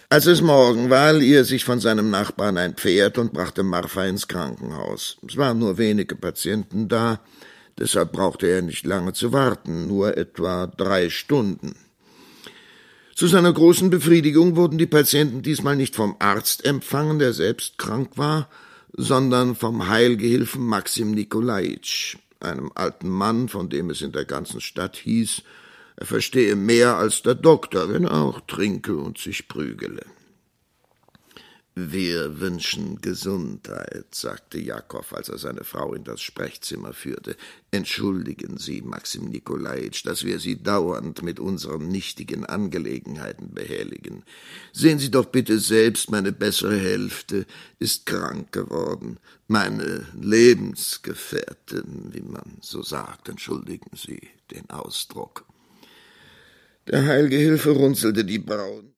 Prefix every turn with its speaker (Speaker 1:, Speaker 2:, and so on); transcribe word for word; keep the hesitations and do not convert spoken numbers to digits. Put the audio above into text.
Speaker 1: Als es Morgen war, lieh er sich von seinem Nachbarn ein Pferd und brachte Marfa ins Krankenhaus. Es waren nur wenige Patienten da, deshalb brauchte er nicht lange zu warten, nur etwa drei Stunden. Zu seiner großen Befriedigung wurden die Patienten diesmal nicht vom Arzt empfangen, der selbst krank war, sondern vom Heilgehilfen Maxim Nikolajitsch, einem alten Mann, von dem es in der ganzen Stadt hieß, er verstehe mehr als der Doktor, wenn er auch trinke und sich prügele. »Wir wünschen Gesundheit«, sagte Jakow, als er seine Frau in das Sprechzimmer führte. »Entschuldigen Sie, Maxim Nikolajitsch, dass wir Sie dauernd mit unseren nichtigen Angelegenheiten behelligen. Sehen Sie doch bitte selbst, meine bessere Hälfte ist krank geworden. Meine Lebensgefährtin, wie man so sagt, entschuldigen Sie den Ausdruck.« Der Heilgehilfe runzelte die Brauen.